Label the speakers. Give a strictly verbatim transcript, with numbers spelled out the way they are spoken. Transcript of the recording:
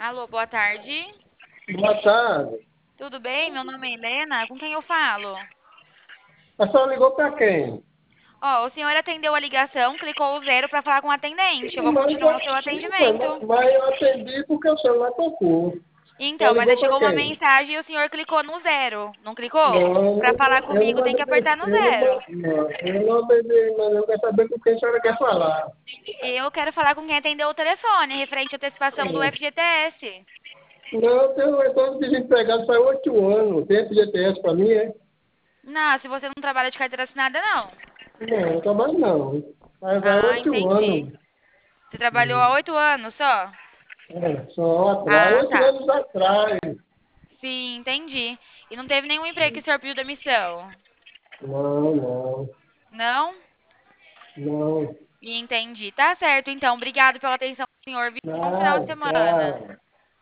Speaker 1: Alô, boa tarde.
Speaker 2: Boa tarde.
Speaker 1: Tudo bem? Meu nome é Helena. Com quem eu falo?
Speaker 2: A senhora ligou para quem?
Speaker 1: Ó, o senhor atendeu a ligação, clicou o zero para falar com o atendente. Eu vou
Speaker 2: Mas,
Speaker 1: continuar o seu
Speaker 2: mas,
Speaker 1: atendimento.
Speaker 2: mas eu atendi porque o celular tocou.
Speaker 1: Então,
Speaker 2: Ela
Speaker 1: mas aí
Speaker 2: ligou para
Speaker 1: chegou uma
Speaker 2: quem?
Speaker 1: mensagem e o senhor clicou no zero. Não clicou?
Speaker 2: Não,
Speaker 1: Para
Speaker 2: eu
Speaker 1: falar
Speaker 2: não, eu
Speaker 1: comigo
Speaker 2: não
Speaker 1: tem que
Speaker 2: atendi.
Speaker 1: apertar no
Speaker 2: Eu não,
Speaker 1: zero.
Speaker 2: não, eu não atendi, mas eu quero saber com quem a senhora quer falar.
Speaker 1: Eu quero falar com quem atendeu o telefone, referente à antecipação do F G T S.
Speaker 2: Não, eu tenho- eu estou desempregado faz oito anos. Tem F G T S para mim, é?
Speaker 1: Não, se você não trabalha de carteira assinada, não.
Speaker 2: Não, eu trabalho não. Faz faz
Speaker 1: Ah,
Speaker 2: oito
Speaker 1: entendi.
Speaker 2: anos.
Speaker 1: Você trabalhou há
Speaker 2: Hum.
Speaker 1: oito anos só?
Speaker 2: É, só atrás,
Speaker 1: Ah,
Speaker 2: oito
Speaker 1: tá.
Speaker 2: anos atrás.
Speaker 1: Sim, entendi. E não teve nenhum emprego que o senhor pediu demissão?
Speaker 2: Não, não,
Speaker 1: Não?
Speaker 2: não.
Speaker 1: Entendi. Tá certo, então. Obrigado pela atenção, senhor. Bom final de
Speaker 2: Tchau,
Speaker 1: semana.
Speaker 2: tchau.